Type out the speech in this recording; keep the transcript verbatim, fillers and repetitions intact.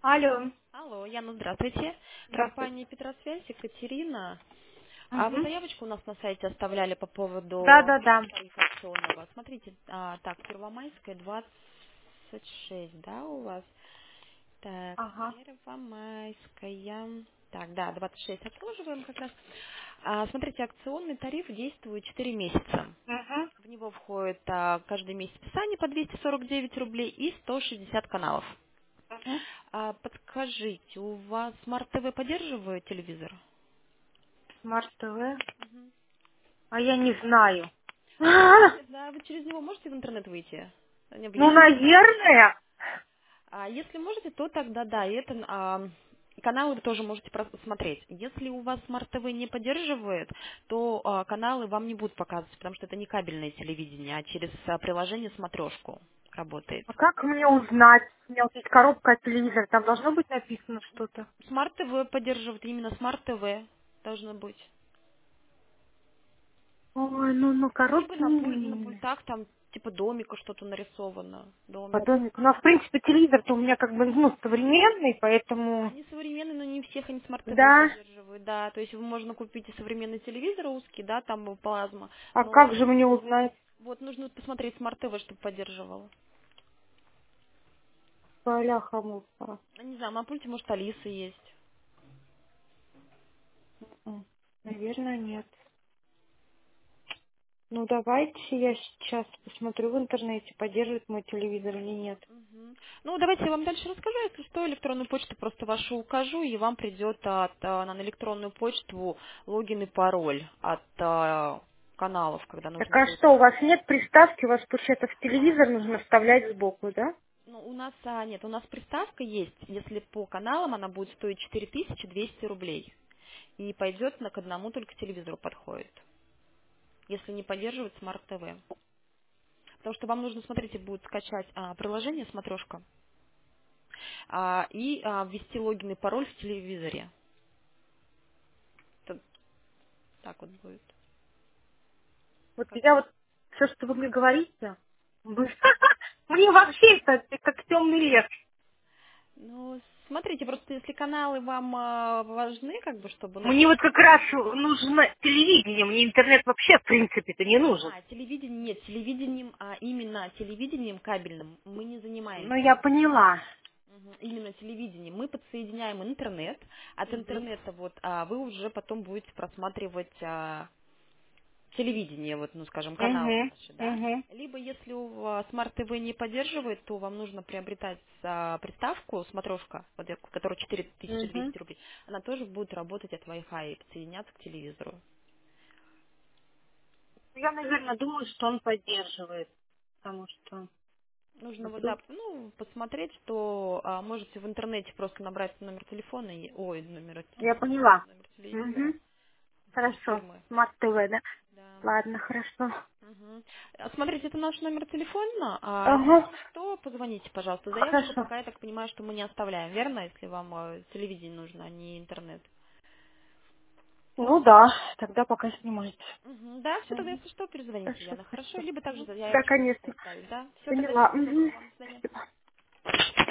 Алло. Алло, Яна, здравствуйте. Здравствуйте. Компания Петросвязь, Екатерина. А вы Угу. заявочку у нас на сайте оставляли по Да, поводу да, да. тарифа акционного. Смотрите, а, так, Первомайская, двадцать шесть, да, у вас? Так, Ага. Первомайская. Так, да, двадцать шесть обслуживаем как раз. А, смотрите, акционный тариф действует четыре месяца. Угу. В него входит а, каждый месяц списание по двести сорок девять рублей и сто шестьдесят каналов. Угу. А, подскажите, у вас Смарт ТВ поддерживает телевизор? Смарт ТВ. Мгм. А я не знаю. А, вы, А, да, вы через него можете в интернет выйти? Не В Ну, YouTube посмотреть? наверное. А если можете, то тогда да, и это а, каналы вы тоже можете посмотреть. Если у вас Смарт ТВ не поддерживает, то а, каналы вам не будут показывать, потому что это не кабельное телевидение, а через а, приложение смотрешку работает. А как мне узнать? У меня вот есть коробка от телевизора. Там должно быть написано что-то. Смарт ТВ поддерживает, именно Смарт ТВ должно быть. Ой, ну, ну, Либо коробки на, пуль- на не... пультах там типа домика что-то нарисовано. По Домик. домику. Ну, а в принципе, телевизор-то у меня как бы, ну, современный, поэтому... Они современные, но не всех они смарт-ТВ Да. поддерживают, да. То есть вы можно купить и современный телевизор узкий, да, там был плазма, А как но же мне узнать? вот нужно посмотреть смарт-ТВ, чтобы поддерживало. Поля-хамуса. Я не знаю, на пульте, может, Алиса есть. Наверное, нет. Ну, давайте я сейчас посмотрю в интернете, поддерживает мой телевизор или нет. Мгм. Ну, давайте я вам дальше расскажу, если что, электронную почту просто вашу укажу, и вам придет от, а, на электронную почту логин и пароль от а, каналов, когда Так нужно а будет. что, у вас нет приставки, у вас, получается, в А, телевизор нужно вставлять сбоку, да? ну, у нас а, нет, у нас приставка есть. Если по каналам она будет стоить четыре тысячи двести рублей. И пойдет на к одному только телевизору подходит. Если не поддерживает Смарт ТВ. Потому что вам нужно, смотрите, будет скачать а, приложение смотрешка а, и а, ввести логин и пароль в телевизоре. Это так вот будет. Вот Как- я вот, все, что вы мне говорите, вы- мне вообще это как темный лес. Ну, смотрите, просто если каналы вам а, важны, как бы, чтобы, ну, Мне вот как раз нужно телевидение, мне интернет вообще, в принципе-то, не нужен. а, телевидение, нет, телевидением, а именно телевидением кабельным мы не Ну, занимаемся. я поняла. Мгм. Именно телевидение. Мы подсоединяем интернет. От Угу. интернета вот а вы уже потом будете просматривать а, телевидение, вот, ну, скажем, каналы Угу. наши, да. Угу. Либо если у вас Смарт ТВ не поддерживает, то вам нужно приобретать а, приставку, смотрешка, вот, я- которая четыре тысячи Угу. двести рублей. Она тоже будет работать от Wi-Fi и подсоединяться к телевизору. Я, наверное, думаю, что он поддерживает, потому что... Нужно А вот, да, вдруг... ну, посмотреть, что а, можете в интернете просто набрать номер телефона, и, ой, номер Я телефона, поняла. номер Угу. телевизора Хорошо. фирмы. Смарт ТВ, да? Да. Ладно, хорошо. Мгм. А, Смотрите, это наш номер телефона. А Ага. если что, позвоните, пожалуйста. Заявку Хорошо. пока, я так понимаю, что мы не оставляем, верно? Если вам э, телевидение нужно, а не интернет. Ну да, тогда пока снимайте. Мгм. Да, все, тогда Мгм. если что, перезвоните, Хорошо, Яна. Хорошо? спасибо. Либо также Мгм. Да, заявочку можете конечно. оставить, да? Все, тогда Поняла. всего доброго Мгм. вам. До свидания. Спасибо.